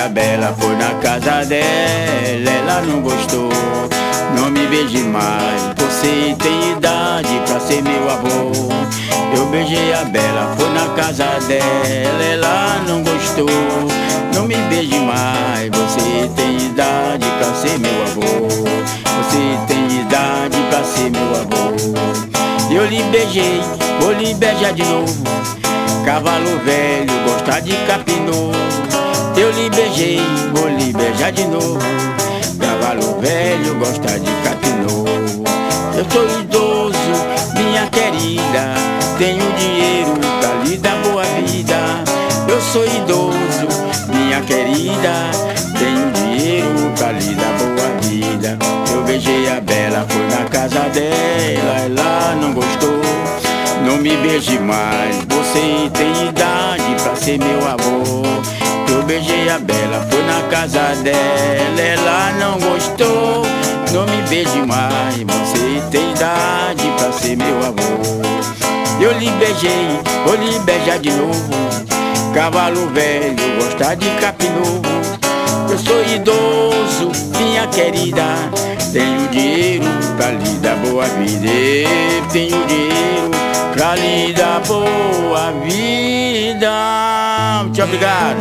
a bela, foi na casa dela, ela não gostou. Não me beije mais, você tem idade pra ser meu avô. Eu beijei a bela, foi na casa dela, ela não gostou. Não me beije mais, você tem idade pra ser meu avô. Você tem idade pra ser meu avô. Eu lhe beijei, vou lhe beijar de novo. Cavalo velho gosta de capim novo. Eu lhe beijei, vou lhe beijar de novo. Cavalo velho gosta de capim novo. Eu sou idoso, minha querida, tenho dinheiro pra lhe dar boa vida. Eu sou idoso, minha querida, tenho dinheiro pra lhe dar boa vida. Eu beijei a bela, foi na casa dela, ela não gostou. Não me beije mais, você tem idade pra ser meu avô. Eu beijei a bela, foi na casa dela, ela não gostou. Não me beije mais, você tem idade pra ser meu avô. Eu lhe beijei, vou lhe beijar de novo. Cavalo velho gosta de capim novo. Eu sou idoso, minha querida, tenho dinheiro pra lhe dar boa vida. Eu tenho dinheiro pra lhe dar boa vida. Muito obrigado.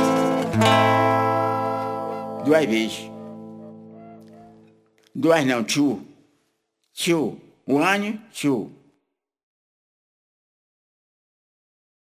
Duas vezes. Duas não, two. Two. One, two.